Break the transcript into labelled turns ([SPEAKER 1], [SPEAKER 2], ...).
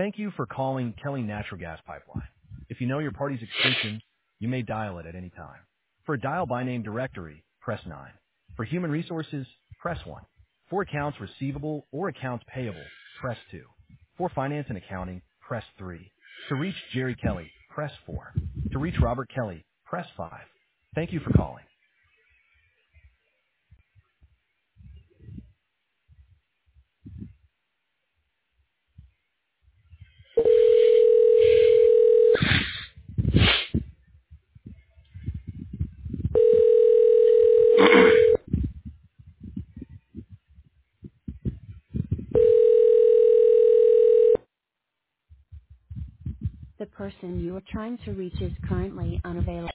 [SPEAKER 1] Thank you for calling Kelly Natural Gas Pipeline. If you know your party's extension, you may dial it at any time. For a dial by name directory, press 9. For human resources, press 1. For accounts receivable or accounts payable, press 2. For finance and accounting, press 3. To reach Jerry Kelly, press 4. To reach Robert Kelly, press 5. Thank you for calling.
[SPEAKER 2] The person you are trying to reach is currently unavailable.